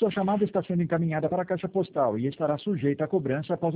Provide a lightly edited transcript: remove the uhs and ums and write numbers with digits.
Sua chamada está sendo encaminhada para a caixa postal e estará sujeita a cobrança após